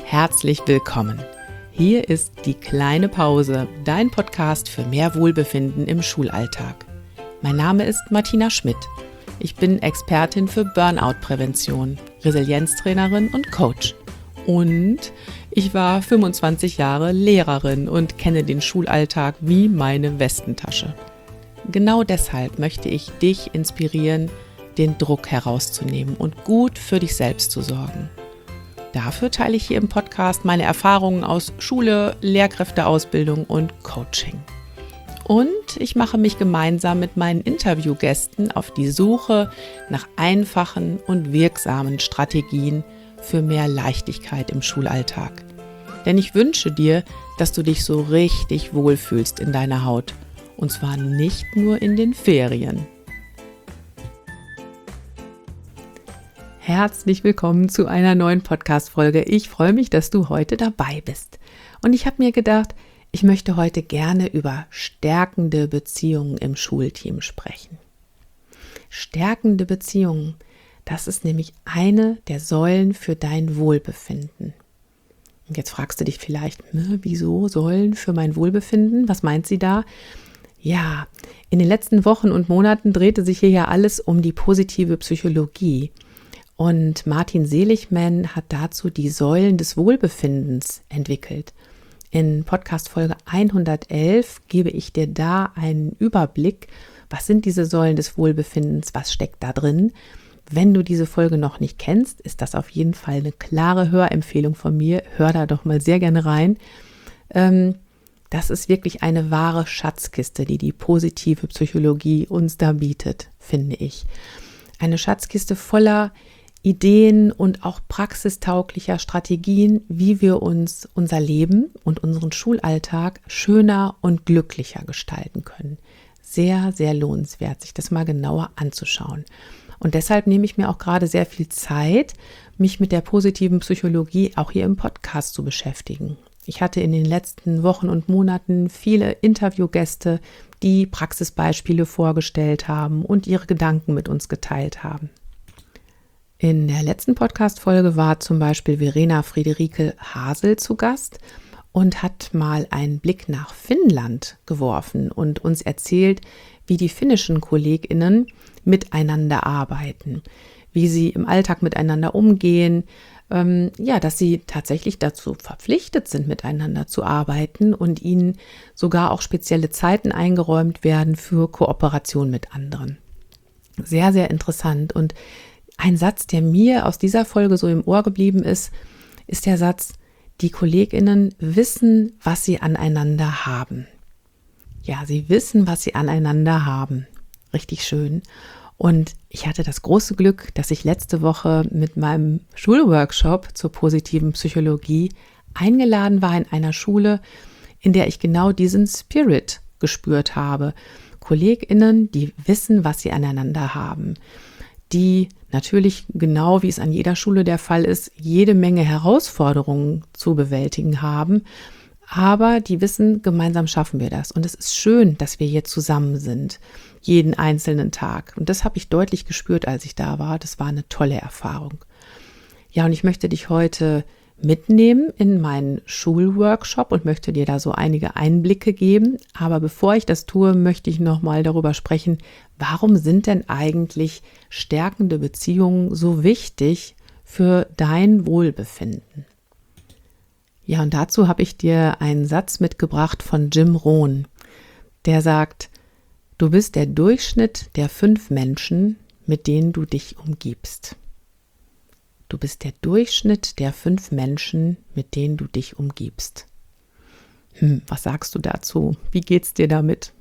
herzlich willkommen. Hier ist die kleine Pause, dein Podcast für mehr Wohlbefinden im Schulalltag. Mein Name ist Martina Schmidt. Ich bin Expertin für Burnout-Prävention, Resilienztrainerin und Coach. Und ich war 25 Jahre Lehrerin und kenne den Schulalltag wie meine Westentasche. Genau deshalb möchte ich dich inspirieren, den Druck herauszunehmen und gut für dich selbst zu sorgen. Dafür teile ich hier im Podcast meine Erfahrungen aus Schule, Lehrkräfteausbildung und Coaching. Und ich mache mich gemeinsam mit meinen Interviewgästen auf die Suche nach einfachen und wirksamen Strategien für mehr Leichtigkeit im Schulalltag. Denn ich wünsche dir, dass du dich so richtig wohlfühlst in deiner Haut. Und zwar nicht nur in den Ferien. Herzlich willkommen zu einer neuen Podcast-Folge. Ich freue mich, dass du heute dabei bist. Und ich habe mir gedacht, ich möchte heute gerne über stärkende Beziehungen im Schulteam sprechen. Stärkende Beziehungen, das ist nämlich eine der Säulen für dein Wohlbefinden. Und jetzt fragst du dich vielleicht, wieso Säulen für mein Wohlbefinden? Was meint sie da? Ja, in den letzten Wochen und Monaten drehte sich hier ja alles um die positive Psychologie. Und Martin Seligman hat dazu die Säulen des Wohlbefindens entwickelt. In Podcast-Folge 111 gebe ich dir da einen Überblick, was sind diese Säulen des Wohlbefindens, was steckt da drin. Wenn du diese Folge noch nicht kennst, ist das auf jeden Fall eine klare Hörempfehlung von mir. Hör da doch mal sehr gerne rein. Das ist wirklich eine wahre Schatzkiste, die die positive Psychologie uns da bietet, finde ich. Eine Schatzkiste voller Ideen und auch praxistauglicher Strategien, wie wir uns unser Leben und unseren Schulalltag schöner und glücklicher gestalten können. Sehr, sehr lohnenswert, sich das mal genauer anzuschauen. Und deshalb nehme ich mir auch gerade sehr viel Zeit, mich mit der positiven Psychologie auch hier im Podcast zu beschäftigen. Ich hatte in den letzten Wochen und Monaten viele Interviewgäste, die Praxisbeispiele vorgestellt haben und ihre Gedanken mit uns geteilt haben. In der letzten Podcast-Folge war zum Beispiel Verena Friederike Hasel zu Gast und hat mal einen Blick nach Finnland geworfen und uns erzählt, wie die finnischen KollegInnen miteinander arbeiten, wie sie im Alltag miteinander umgehen, dass sie tatsächlich dazu verpflichtet sind, miteinander zu arbeiten und ihnen sogar auch spezielle Zeiten eingeräumt werden für Kooperation mit anderen. Sehr, sehr interessant. Und ein Satz, der mir aus dieser Folge so im Ohr geblieben ist, ist der Satz: Die KollegInnen wissen, was sie aneinander haben. Ja, sie wissen, was sie aneinander haben. Richtig schön. Und ich hatte das große Glück, dass ich letzte Woche mit meinem Schulworkshop zur positiven Psychologie eingeladen war in einer Schule, in der ich genau diesen Spirit gespürt habe. KollegInnen, die wissen, was sie aneinander haben, die natürlich, genau wie es an jeder Schule der Fall ist, jede Menge Herausforderungen zu bewältigen haben, aber die wissen, gemeinsam schaffen wir das. Und es ist schön, dass wir hier zusammen sind, jeden einzelnen Tag. Und das habe ich deutlich gespürt, als ich da war. Das war eine tolle Erfahrung. Ja, und ich möchte dich heute mitnehmen in meinen Schulworkshop und möchte dir da so einige Einblicke geben. Aber bevor ich das tue, möchte ich nochmal darüber sprechen, warum sind denn eigentlich stärkende Beziehungen so wichtig für dein Wohlbefinden? Ja, und dazu habe ich dir einen Satz mitgebracht von Jim Rohn, der sagt: Du bist der Durchschnitt der 5 Menschen, mit denen du dich umgibst. Du bist der Durchschnitt der 5 Menschen, mit denen du dich umgibst. Was sagst du dazu? Wie geht's dir damit?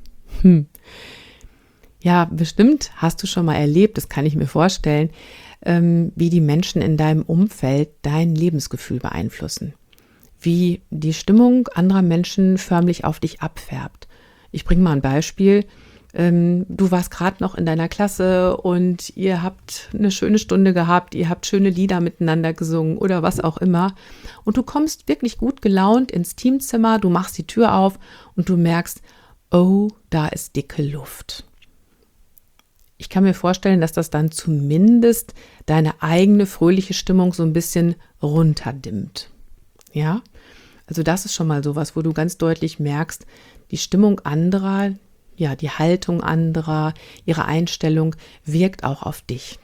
Ja, bestimmt hast du schon mal erlebt, das kann ich mir vorstellen, wie die Menschen in deinem Umfeld dein Lebensgefühl beeinflussen. Wie die Stimmung anderer Menschen förmlich auf dich abfärbt. Ich bringe mal ein Beispiel. Du warst gerade noch in deiner Klasse und ihr habt eine schöne Stunde gehabt, ihr habt schöne Lieder miteinander gesungen oder was auch immer. Und du kommst wirklich gut gelaunt ins Teamzimmer, du machst die Tür auf und du merkst, oh, da ist dicke Luft. Ich kann mir vorstellen, dass das dann zumindest deine eigene fröhliche Stimmung so ein bisschen runterdimmt. Ja, also das ist schon mal sowas, wo du ganz deutlich merkst, die Stimmung anderer, ja, die Haltung anderer, ihre Einstellung wirkt auch auf dich.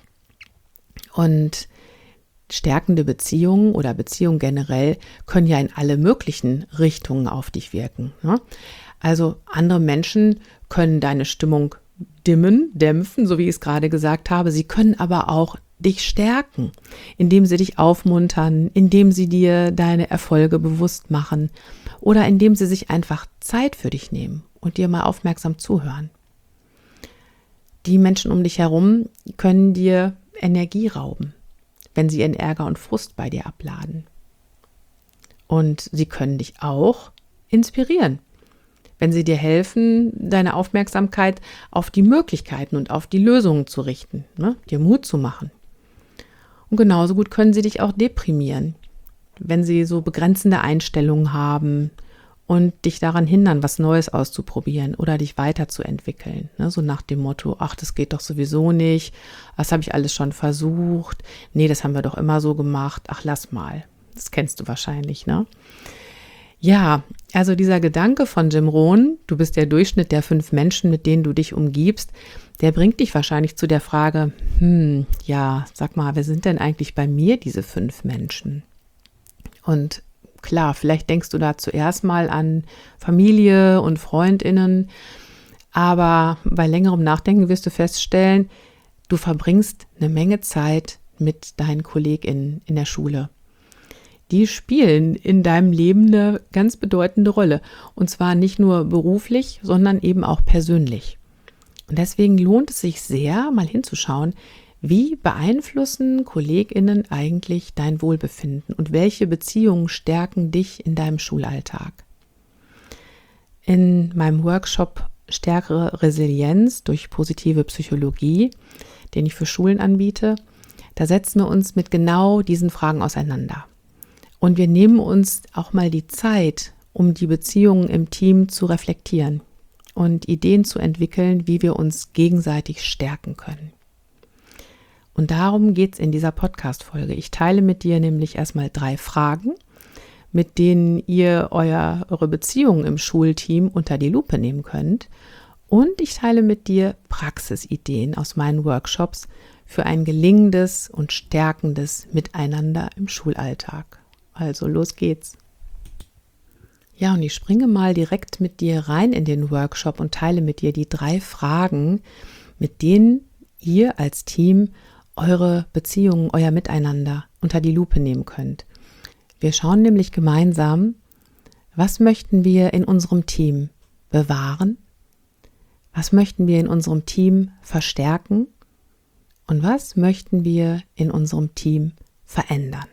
Und stärkende Beziehungen oder Beziehungen generell können ja in alle möglichen Richtungen auf dich wirken. Ne? Also andere Menschen können deine Stimmung dämpfen, so wie ich es gerade gesagt habe. Sie können aber auch dich stärken, indem sie dich aufmuntern, indem sie dir deine Erfolge bewusst machen oder indem sie sich einfach Zeit für dich nehmen und dir mal aufmerksam zuhören. Die Menschen um dich herum können dir Energie rauben, wenn sie ihren Ärger und Frust bei dir abladen. Und sie können dich auch inspirieren, wenn sie dir helfen, deine Aufmerksamkeit auf die Möglichkeiten und auf die Lösungen zu richten, ne? Dir Mut zu machen. Und genauso gut können sie dich auch deprimieren, wenn sie so begrenzende Einstellungen haben und dich daran hindern, was Neues auszuprobieren oder dich weiterzuentwickeln. Ne? So nach dem Motto, ach, das geht doch sowieso nicht, das habe ich alles schon versucht, nee, das haben wir doch immer so gemacht, ach, lass mal. Das kennst du wahrscheinlich, ne? Ja, also dieser Gedanke von Jim Rohn, du bist der Durchschnitt der 5 Menschen, mit denen du dich umgibst, der bringt dich wahrscheinlich zu der Frage, ja, sag mal, wer sind denn eigentlich bei mir diese 5 Menschen? Und klar, vielleicht denkst du da zuerst mal an Familie und FreundInnen, aber bei längerem Nachdenken wirst du feststellen, du verbringst eine Menge Zeit mit deinen KollegInnen in der Schule. Die spielen in deinem Leben eine ganz bedeutende Rolle. Und zwar nicht nur beruflich, sondern eben auch persönlich. Und deswegen lohnt es sich sehr, mal hinzuschauen, wie beeinflussen KollegInnen eigentlich dein Wohlbefinden und welche Beziehungen stärken dich in deinem Schulalltag. In meinem Workshop Stärkere Resilienz durch positive Psychologie, den ich für Schulen anbiete, da setzen wir uns mit genau diesen Fragen auseinander. Und wir nehmen uns auch mal die Zeit, um die Beziehungen im Team zu reflektieren und Ideen zu entwickeln, wie wir uns gegenseitig stärken können. Und darum geht es in dieser Podcast-Folge. Ich teile mit dir nämlich erstmal 3 Fragen, mit denen ihr eure Beziehungen im Schulteam unter die Lupe nehmen könnt. Und ich teile mit dir Praxisideen aus meinen Workshops für ein gelingendes und stärkendes Miteinander im Schulalltag. Also los geht's. Ja, und ich springe mal direkt mit dir rein in den Workshop und teile mit dir die 3 Fragen, mit denen ihr als Team eure Beziehungen, euer Miteinander unter die Lupe nehmen könnt. Wir schauen nämlich gemeinsam, was möchten wir in unserem Team bewahren, was möchten wir in unserem Team verstärken und was möchten wir in unserem Team verändern.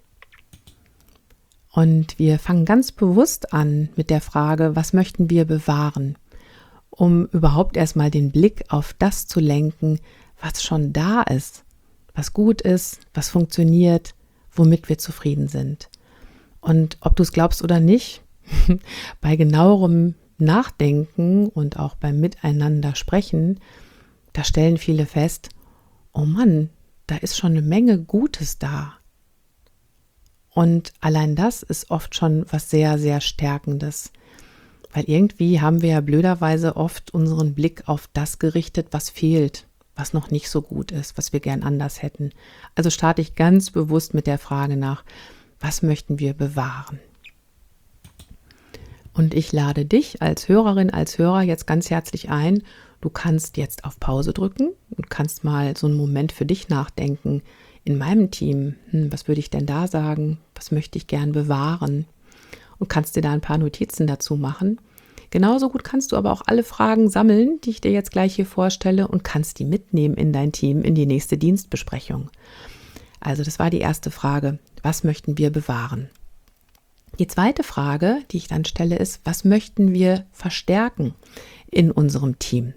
Und wir fangen ganz bewusst an mit der Frage, was möchten wir bewahren, um überhaupt erstmal den Blick auf das zu lenken, was schon da ist, was gut ist, was funktioniert, womit wir zufrieden sind. Und ob du es glaubst oder nicht, bei genauerem Nachdenken und auch beim Miteinander sprechen, da stellen viele fest, oh Mann, da ist schon eine Menge Gutes da. Und allein das ist oft schon was sehr, sehr Stärkendes. Weil irgendwie haben wir ja blöderweise oft unseren Blick auf das gerichtet, was fehlt, was noch nicht so gut ist, was wir gern anders hätten. Also starte ich ganz bewusst mit der Frage nach, was möchten wir bewahren? Und ich lade dich als Hörerin, als Hörer jetzt ganz herzlich ein. Du kannst jetzt auf Pause drücken und kannst mal so einen Moment für dich nachdenken. In meinem Team, was würde ich denn da sagen? Was möchte ich gern bewahren? Und kannst dir da ein paar Notizen dazu machen. Genauso gut kannst du aber auch alle Fragen sammeln, die ich dir jetzt gleich hier vorstelle und kannst die mitnehmen in dein Team, in die nächste Dienstbesprechung. Also das war die erste Frage. Was möchten wir bewahren? Die zweite Frage, die ich dann stelle, ist, was möchten wir verstärken in unserem Team?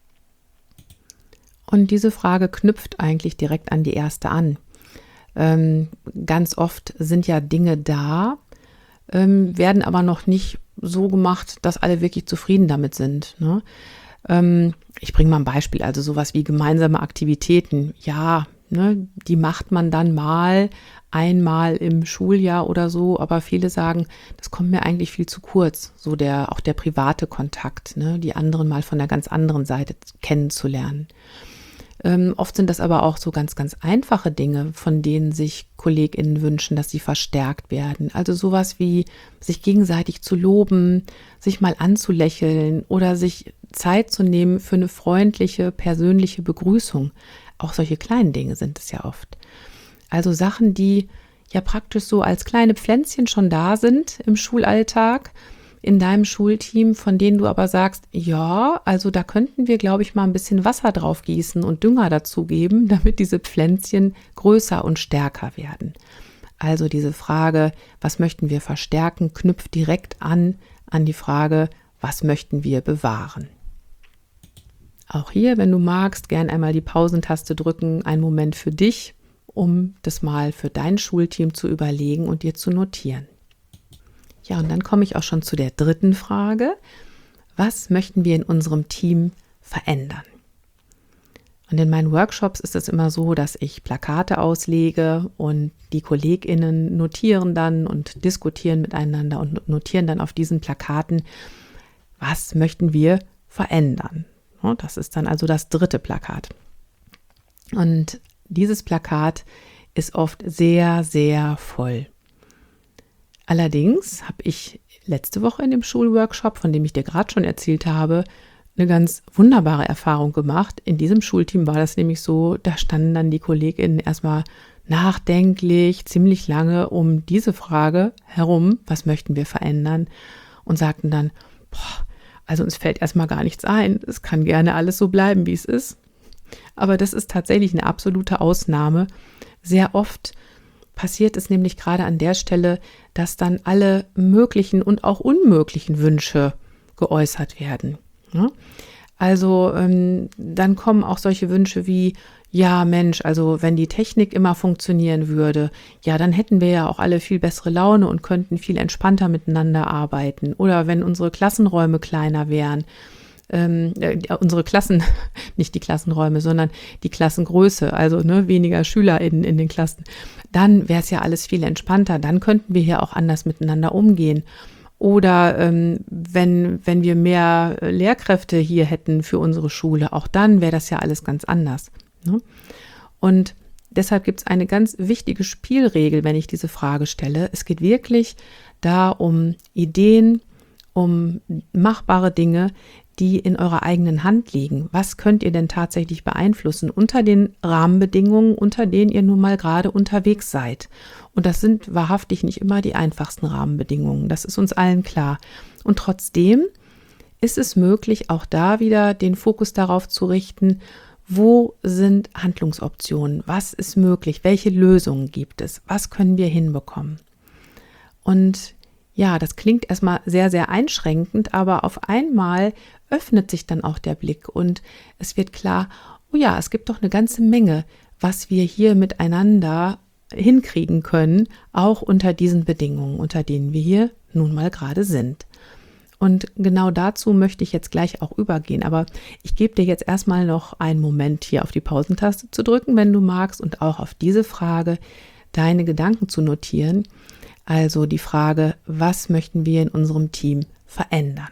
Und diese Frage knüpft eigentlich direkt an die erste an. Ganz oft sind ja Dinge da, werden aber noch nicht so gemacht, dass alle wirklich zufrieden damit sind. Ne? Ich bringe mal ein Beispiel, also sowas wie gemeinsame Aktivitäten. Ja, ne, die macht man dann einmal im Schuljahr oder so, aber viele sagen, das kommt mir eigentlich viel zu kurz, so auch der private Kontakt, ne, die anderen mal von einer ganz anderen Seite kennenzulernen. Oft sind das aber auch so ganz, ganz einfache Dinge, von denen sich KollegInnen wünschen, dass sie verstärkt werden. Also sowas wie sich gegenseitig zu loben, sich mal anzulächeln oder sich Zeit zu nehmen für eine freundliche, persönliche Begrüßung. Auch solche kleinen Dinge sind es ja oft. Also Sachen, die ja praktisch so als kleine Pflänzchen schon da sind im Schulalltag, in deinem Schulteam, von denen du aber sagst, ja, also da könnten wir, glaube ich, mal ein bisschen Wasser drauf gießen und Dünger dazugeben, damit diese Pflänzchen größer und stärker werden. Also diese Frage, was möchten wir verstärken, knüpft direkt an die Frage, was möchten wir bewahren. Auch hier, wenn du magst, gern einmal die Pausentaste drücken, einen Moment für dich, um das mal für dein Schulteam zu überlegen und dir zu notieren. Ja, und dann komme ich auch schon zu der dritten Frage. Was möchten wir in unserem Team verändern? Und in meinen Workshops ist es immer so, dass ich Plakate auslege und die KollegInnen notieren dann und diskutieren miteinander und notieren dann auf diesen Plakaten, was möchten wir verändern? Das ist dann also das dritte Plakat. Und dieses Plakat ist oft sehr, sehr voll. Allerdings habe ich letzte Woche in dem Schulworkshop, von dem ich dir gerade schon erzählt habe, eine ganz wunderbare Erfahrung gemacht. In diesem Schulteam war das nämlich so, da standen dann die KollegInnen erstmal nachdenklich, ziemlich lange um diese Frage herum, was möchten wir verändern, und sagten dann, also uns fällt erstmal gar nichts ein, es kann gerne alles so bleiben, wie es ist. Aber das ist tatsächlich eine absolute Ausnahme. Sehr oft passiert es nämlich gerade an der Stelle, dass dann alle möglichen und auch unmöglichen Wünsche geäußert werden. Also dann kommen auch solche Wünsche wie, ja Mensch, also wenn die Technik immer funktionieren würde, ja, dann hätten wir ja auch alle viel bessere Laune und könnten viel entspannter miteinander arbeiten. Oder wenn unsere Klassenräume kleiner wären, unsere Klassen, nicht die Klassenräume, sondern die Klassengröße, also weniger Schüler in den Klassen, dann wäre es ja alles viel entspannter, dann könnten wir hier auch anders miteinander umgehen. Oder wenn wir mehr Lehrkräfte hier hätten für unsere Schule, auch dann wäre das ja alles ganz anders. Ne? Und deshalb gibt es eine ganz wichtige Spielregel, wenn ich diese Frage stelle. Es geht wirklich da um Ideen, um machbare Dinge, die in eurer eigenen Hand liegen. Was könnt ihr denn tatsächlich beeinflussen unter den Rahmenbedingungen, unter denen ihr nun mal gerade unterwegs seid? Und das sind wahrhaftig nicht immer die einfachsten Rahmenbedingungen. Das ist uns allen klar. Und trotzdem ist es möglich, auch da wieder den Fokus darauf zu richten, wo sind Handlungsoptionen? Was ist möglich? Welche Lösungen gibt es? Was können wir hinbekommen? Und ja, das klingt erstmal sehr, sehr einschränkend, aber auf einmal öffnet sich dann auch der Blick und es wird klar, oh ja, es gibt doch eine ganze Menge, was wir hier miteinander hinkriegen können, auch unter diesen Bedingungen, unter denen wir hier nun mal gerade sind. Und genau dazu möchte ich jetzt gleich auch übergehen, aber ich gebe dir jetzt erstmal noch einen Moment hier auf die Pausentaste zu drücken, wenn du magst, und auch auf diese Frage deine Gedanken zu notieren. Also die Frage, was möchten wir in unserem Team verändern?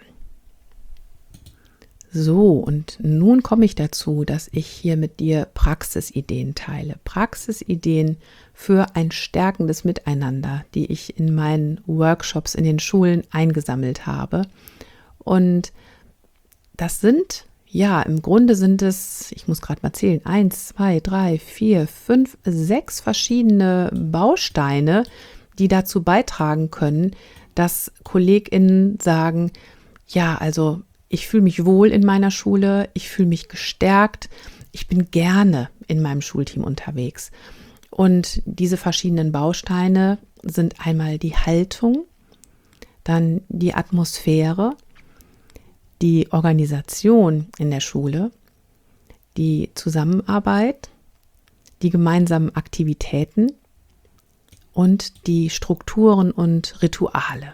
So, und nun komme ich dazu, dass ich hier mit dir Praxisideen teile. Praxisideen für ein stärkendes Miteinander, die ich in meinen Workshops in den Schulen eingesammelt habe. Und das sind, ja, im Grunde sind es, ich muss gerade mal zählen, 1, 2, 3, 4, 5, 6 verschiedene Bausteine, die dazu beitragen können, dass KollegInnen sagen, ja, also ich fühle mich wohl in meiner Schule, ich fühle mich gestärkt, ich bin gerne in meinem Schulteam unterwegs. Und diese verschiedenen Bausteine sind einmal die Haltung, dann die Atmosphäre, die Organisation in der Schule, die Zusammenarbeit, die gemeinsamen Aktivitäten und die Strukturen und Rituale.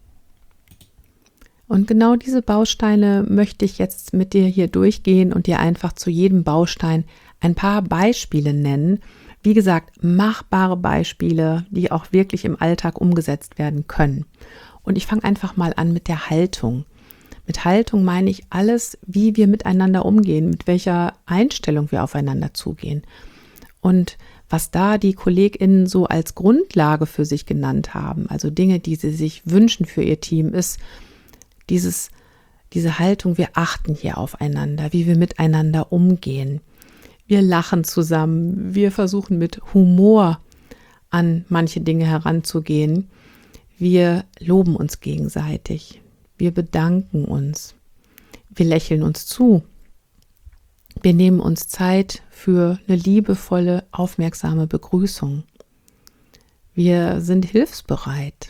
Und genau diese Bausteine möchte ich jetzt mit dir hier durchgehen und dir einfach zu jedem Baustein ein paar Beispiele nennen. Wie gesagt, machbare Beispiele, die auch wirklich im Alltag umgesetzt werden können. Und ich fange einfach mal an mit der Haltung. Mit Haltung meine ich alles, wie wir miteinander umgehen, mit welcher Einstellung wir aufeinander zugehen. Und was da die KollegInnen so als Grundlage für sich genannt haben, also Dinge, die sie sich wünschen für ihr Team, ist diese Haltung, wir achten hier aufeinander, wie wir miteinander umgehen. Wir lachen zusammen, wir versuchen mit Humor an manche Dinge heranzugehen. Wir loben uns gegenseitig. Wir bedanken uns. Wir lächeln uns zu. Wir nehmen uns Zeit für eine liebevolle, aufmerksame Begrüßung. Wir sind hilfsbereit.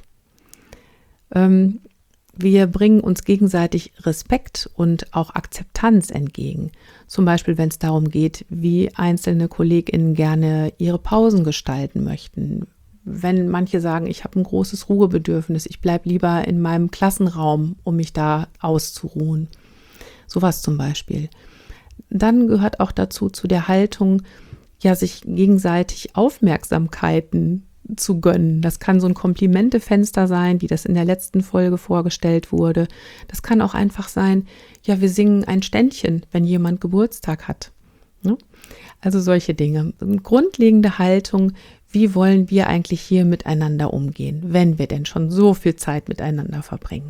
Wir bringen uns gegenseitig Respekt und auch Akzeptanz entgegen. Zum Beispiel, wenn es darum geht, wie einzelne KollegInnen gerne ihre Pausen gestalten möchten. Wenn manche sagen, ich habe ein großes Ruhebedürfnis, ich bleibe lieber in meinem Klassenraum, um mich da auszuruhen. Sowas zum Beispiel. Dann gehört auch dazu, zu der Haltung, ja, sich gegenseitig Aufmerksamkeiten zu gönnen. Das kann so ein Komplimentefenster sein, wie das in der letzten Folge vorgestellt wurde. Das kann auch einfach sein, ja, wir singen ein Ständchen, wenn jemand Geburtstag hat. Also solche Dinge. Eine grundlegende Haltung, wie wollen wir eigentlich hier miteinander umgehen, wenn wir denn schon so viel Zeit miteinander verbringen.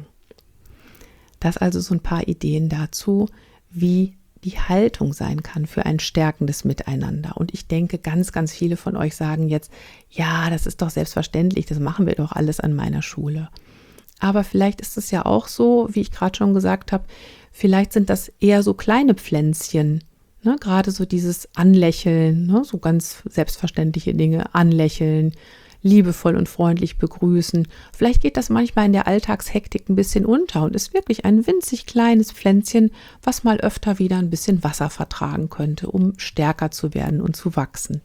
Das also so ein paar Ideen dazu, wie die Haltung sein kann für ein stärkendes Miteinander. Und ich denke, ganz, ganz viele von euch sagen jetzt, ja, das ist doch selbstverständlich, das machen wir doch alles an meiner Schule. Aber vielleicht ist es ja auch so, wie ich gerade schon gesagt habe, vielleicht sind das eher so kleine Pflänzchen, ne? Gerade so dieses Anlächeln, ne? So ganz selbstverständliche Dinge, anlächeln, liebevoll und freundlich begrüßen. Vielleicht geht das manchmal in der Alltagshektik ein bisschen unter und ist wirklich ein winzig kleines Pflänzchen, was mal öfter wieder ein bisschen Wasser vertragen könnte, um stärker zu werden und zu wachsen.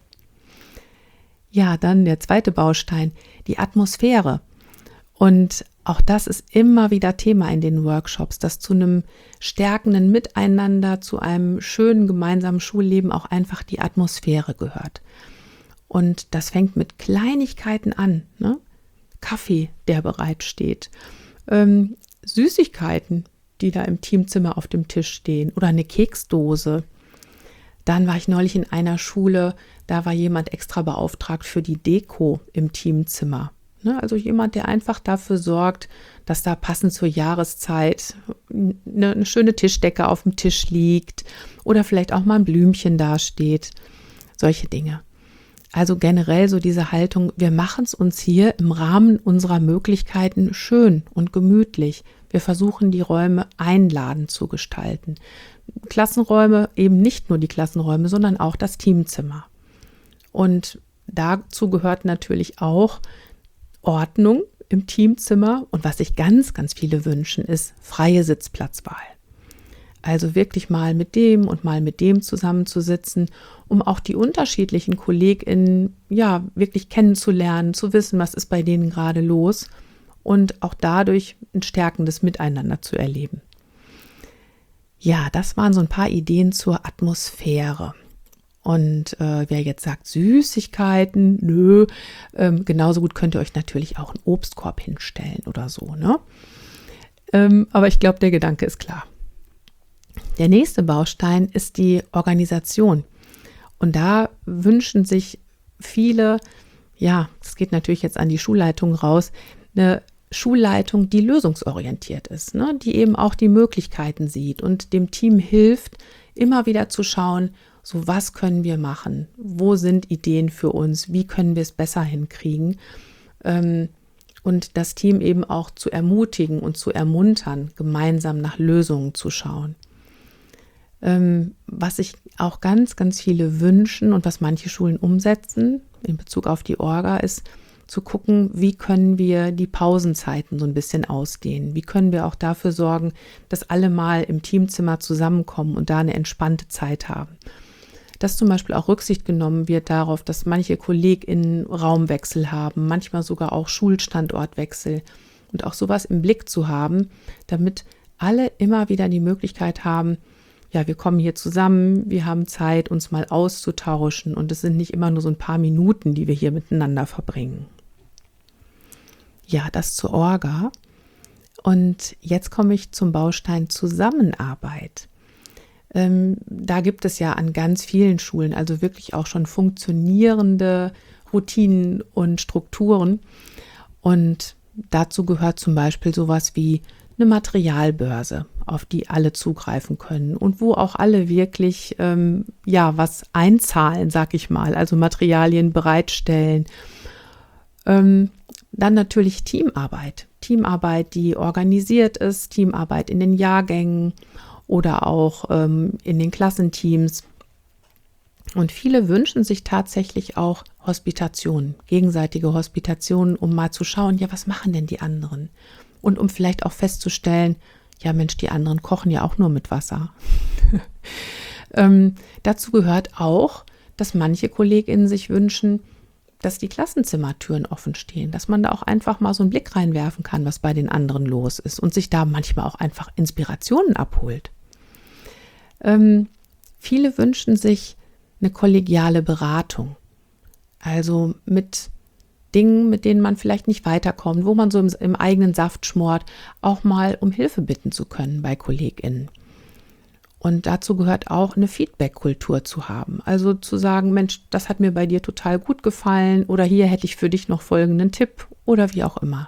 Ja, dann der zweite Baustein, die Atmosphäre. Und auch das ist immer wieder Thema in den Workshops, dass zu einem stärkenden Miteinander, zu einem schönen gemeinsamen Schulleben auch einfach die Atmosphäre gehört. Und das fängt mit Kleinigkeiten an, ne? Kaffee, der bereitsteht, Süßigkeiten, die da im Teamzimmer auf dem Tisch stehen oder eine Keksdose. Dann war ich neulich in einer Schule, da war jemand extra beauftragt für die Deko im Teamzimmer. Ne? Also jemand, der einfach dafür sorgt, dass da passend zur Jahreszeit eine schöne Tischdecke auf dem Tisch liegt oder vielleicht auch mal ein Blümchen dasteht. Solche Dinge. Also generell so diese Haltung, wir machen es uns hier im Rahmen unserer Möglichkeiten schön und gemütlich. Wir versuchen die Räume einladend zu gestalten. Klassenräume, eben nicht nur die Klassenräume, sondern auch das Teamzimmer. Und dazu gehört natürlich auch Ordnung im Teamzimmer. Und was sich ganz, ganz viele wünschen, ist freie Sitzplatzwahl. Also wirklich mal mit dem und mal mit dem zusammenzusitzen, um auch die unterschiedlichen KollegInnen ja wirklich kennenzulernen, zu wissen, was ist bei denen gerade los und auch dadurch ein stärkendes Miteinander zu erleben. Ja, das waren so ein paar Ideen zur Atmosphäre. Und wer jetzt sagt, Süßigkeiten, nö, genauso gut könnt ihr euch natürlich auch einen Obstkorb hinstellen oder so, ne? Aber ich glaube, der Gedanke ist klar. Der nächste Baustein ist die Organisation. Und da wünschen sich viele, ja, das geht natürlich jetzt an die Schulleitung raus, eine Schulleitung, die lösungsorientiert ist, ne? Die eben auch die Möglichkeiten sieht und dem Team hilft, immer wieder zu schauen, so was können wir machen, wo sind Ideen für uns, wie können wir es besser hinkriegen und das Team eben auch zu ermutigen und zu ermuntern, gemeinsam nach Lösungen zu schauen. Was sich auch ganz, ganz viele wünschen und was manche Schulen umsetzen in Bezug auf die Orga ist, zu gucken, wie können wir die Pausenzeiten so ein bisschen ausdehnen. Wie können wir auch dafür sorgen, dass alle mal im Teamzimmer zusammenkommen und da eine entspannte Zeit haben. Dass zum Beispiel auch Rücksicht genommen wird darauf, dass manche KollegInnen Raumwechsel haben, manchmal sogar auch Schulstandortwechsel und auch sowas im Blick zu haben, damit alle immer wieder die Möglichkeit haben, ja, wir kommen hier zusammen, wir haben Zeit, uns mal auszutauschen und es sind nicht immer nur so ein paar Minuten, die wir hier miteinander verbringen. Ja, das zur Orga. Und jetzt komme ich zum Baustein Zusammenarbeit. Da gibt es ja an ganz vielen Schulen also wirklich auch schon funktionierende Routinen und Strukturen. Und dazu gehört zum Beispiel sowas wie eine Materialbörse, auf die alle zugreifen können und wo auch alle wirklich was einzahlen, sag ich mal, also Materialien bereitstellen. Dann natürlich Teamarbeit. Teamarbeit, die organisiert ist, Teamarbeit in den Jahrgängen oder auch in den Klassenteams. Und viele wünschen sich tatsächlich auch Hospitationen, gegenseitige Hospitationen, um mal zu schauen, ja, was machen denn die anderen? Und um vielleicht auch festzustellen, ja Mensch, die anderen kochen ja auch nur mit Wasser. Dazu gehört auch, dass manche KollegInnen sich wünschen, dass die Klassenzimmertüren offen stehen, dass man da auch einfach mal so einen Blick reinwerfen kann, was bei den anderen los ist und sich da manchmal auch einfach Inspirationen abholt. Viele wünschen sich eine kollegiale Beratung, also mit Dingen, mit denen man vielleicht nicht weiterkommt, wo man so im eigenen Saft schmort, auch mal um Hilfe bitten zu können bei KollegInnen. Und dazu gehört auch eine Feedback-Kultur zu haben. Also zu sagen, Mensch, das hat mir bei dir total gut gefallen oder hier hätte ich für dich noch folgenden Tipp oder wie auch immer.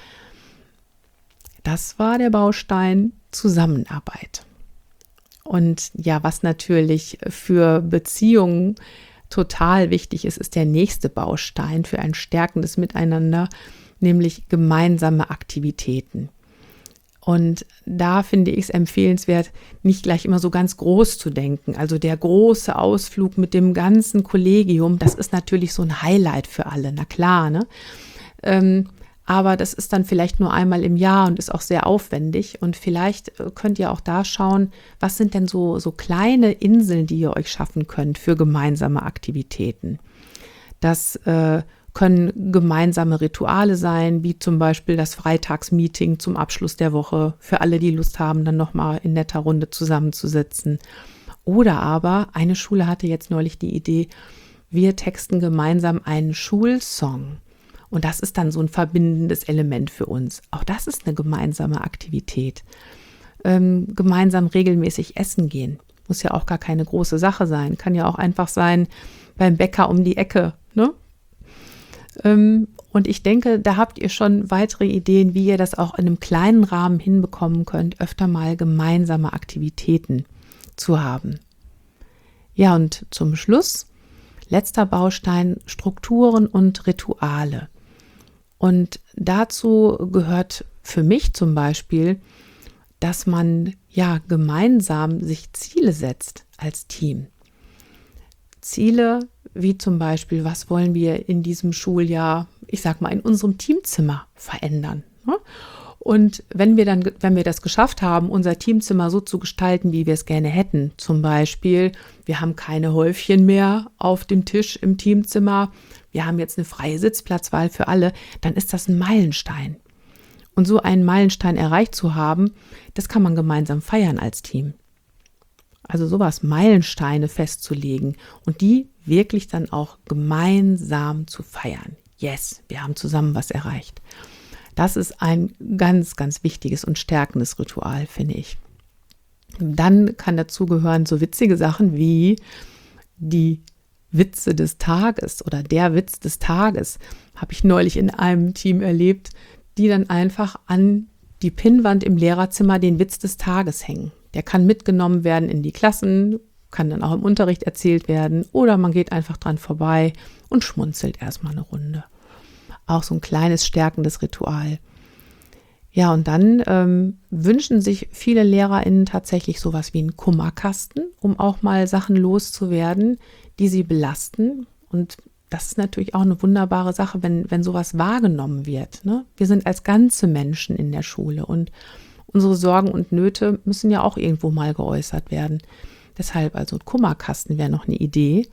Das war der Baustein Zusammenarbeit. Und ja, was natürlich für Beziehungen total wichtig ist, ist der nächste Baustein für ein stärkendes Miteinander, nämlich gemeinsame Aktivitäten. Und da finde ich es empfehlenswert, nicht gleich immer so ganz groß zu denken. Also der große Ausflug mit dem ganzen Kollegium, das ist natürlich so ein Highlight für alle, na klar, ne? Aber das ist dann vielleicht nur einmal im Jahr und ist auch sehr aufwendig. Und vielleicht könnt ihr auch da schauen, was sind denn so kleine Inseln, die ihr euch schaffen könnt für gemeinsame Aktivitäten. Das können gemeinsame Rituale sein, wie zum Beispiel das Freitagsmeeting zum Abschluss der Woche, für alle, die Lust haben, dann nochmal in netter Runde zusammenzusitzen. Oder aber, eine Schule hatte jetzt neulich die Idee, wir texten gemeinsam einen Schulsong. Und das ist dann so ein verbindendes Element für uns. Auch das ist eine gemeinsame Aktivität. Gemeinsam regelmäßig essen gehen. Muss ja auch gar keine große Sache sein. Kann ja auch einfach sein beim Bäcker um die Ecke, ne? Und ich denke, da habt ihr schon weitere Ideen, wie ihr das auch in einem kleinen Rahmen hinbekommen könnt, öfter mal gemeinsame Aktivitäten zu haben. Ja, und zum Schluss, letzter Baustein, Strukturen und Rituale. Und dazu gehört für mich zum Beispiel, dass man ja gemeinsam sich Ziele setzt als Team. Ziele wie zum Beispiel, was wollen wir in diesem Schuljahr, ich sag mal, in unserem Teamzimmer verändern. Ne? Und wenn wir das geschafft haben, unser Teamzimmer so zu gestalten, wie wir es gerne hätten, zum Beispiel, wir haben keine Häufchen mehr auf dem Tisch im Teamzimmer, wir haben jetzt eine freie Sitzplatzwahl für alle, dann ist das ein Meilenstein. Und so einen Meilenstein erreicht zu haben, das kann man gemeinsam feiern als Team. Also sowas, Meilensteine festzulegen und die wirklich dann auch gemeinsam zu feiern. Yes, wir haben zusammen was erreicht. Das ist ein ganz, ganz wichtiges und stärkendes Ritual, finde ich. Dann kann dazu gehören so witzige Sachen wie die Witze des Tages oder der Witz des Tages. Habe ich neulich in einem Team erlebt, die dann einfach an die Pinnwand im Lehrerzimmer den Witz des Tages hängen. Der kann mitgenommen werden in die Klassen, kann dann auch im Unterricht erzählt werden oder man geht einfach dran vorbei und schmunzelt erstmal eine Runde. Auch so ein kleines stärkendes Ritual. Ja, und dann wünschen sich viele LehrerInnen tatsächlich sowas wie einen Kummerkasten, um auch mal Sachen loszuwerden, die sie belasten. Und das ist natürlich auch eine wunderbare Sache, wenn sowas wahrgenommen wird. Ne? Wir sind als ganze Menschen in der Schule und unsere Sorgen und Nöte müssen ja auch irgendwo mal geäußert werden. Deshalb also ein Kummerkasten wäre noch eine Idee.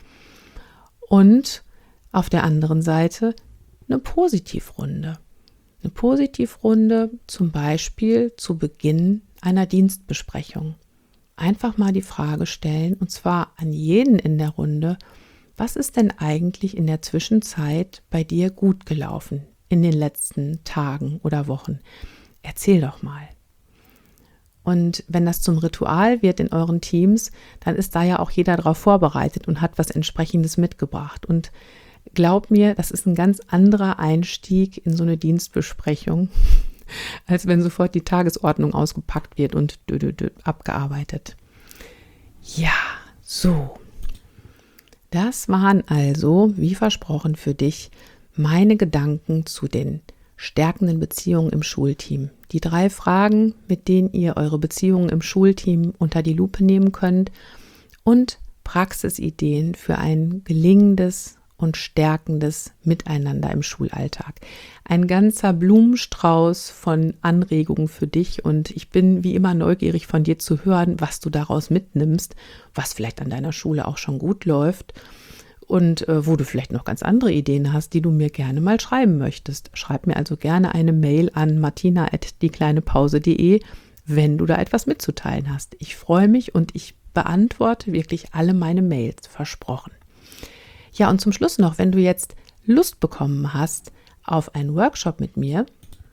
Und auf der anderen Seite eine Positivrunde. Eine Positivrunde zum Beispiel zu Beginn einer Dienstbesprechung. einfach mal die Frage stellen, und zwar an jeden in der Runde: Was ist denn eigentlich in der Zwischenzeit bei dir gut gelaufen in den letzten Tagen oder Wochen? Erzähl doch mal. Und wenn das zum Ritual wird in euren Teams, dann ist da ja auch jeder darauf vorbereitet und hat was Entsprechendes mitgebracht. Und glaub mir, das ist ein ganz anderer Einstieg in so eine Dienstbesprechung, als wenn sofort die Tagesordnung ausgepackt wird und abgearbeitet. Ja, so. Das waren also, wie versprochen für dich, meine Gedanken zu den stärkenden Beziehungen im Schulteam. Die 3 Fragen, mit denen ihr eure Beziehungen im Schulteam unter die Lupe nehmen könnt, und Praxisideen für ein gelingendes und stärkendes Miteinander im Schulalltag. Ein ganzer Blumenstrauß von Anregungen für dich, und ich bin wie immer neugierig von dir zu hören, was du daraus mitnimmst, was vielleicht an deiner Schule auch schon gut läuft und wo du vielleicht noch ganz andere Ideen hast, die du mir gerne mal schreiben möchtest. Schreib mir also gerne eine Mail an martina@diekleinepause.de, wenn du da etwas mitzuteilen hast. Ich freue mich und ich beantworte wirklich alle meine Mails, versprochen. Ja, und zum Schluss noch, wenn du jetzt Lust bekommen hast auf einen Workshop mit mir,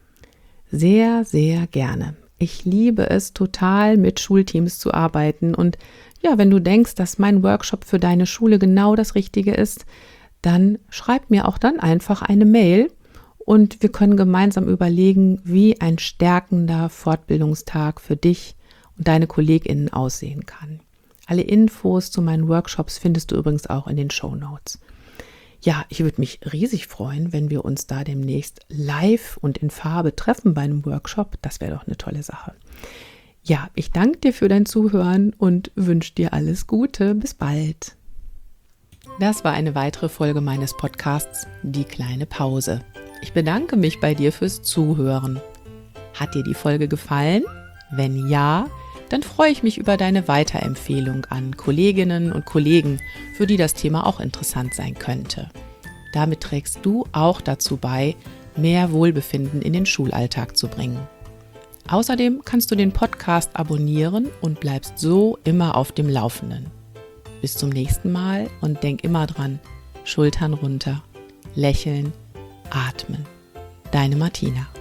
sehr, sehr gerne. Ich liebe es total, mit Schulteams zu arbeiten, und ja, wenn du denkst, dass mein Workshop für deine Schule genau das Richtige ist, dann schreib mir auch dann einfach eine Mail und wir können gemeinsam überlegen, wie ein stärkender Fortbildungstag für dich und deine KollegInnen aussehen kann. Alle Infos zu meinen Workshops findest du übrigens auch in den Shownotes. Ja, ich würde mich riesig freuen, wenn wir uns da demnächst live und in Farbe treffen bei einem Workshop. Das wäre doch eine tolle Sache. Ja, ich danke dir für dein Zuhören und wünsche dir alles Gute. Bis bald. Das war eine weitere Folge meines Podcasts Die kleine Pause. Ich bedanke mich bei dir fürs Zuhören. Hat dir die Folge gefallen? Wenn ja, dann freue ich mich über deine Weiterempfehlung an Kolleginnen und Kollegen, für die das Thema auch interessant sein könnte. Damit trägst du auch dazu bei, mehr Wohlbefinden in den Schulalltag zu bringen. Außerdem kannst du den Podcast abonnieren und bleibst so immer auf dem Laufenden. Bis zum nächsten Mal und denk immer dran: Schultern runter, lächeln, atmen. Deine Martina.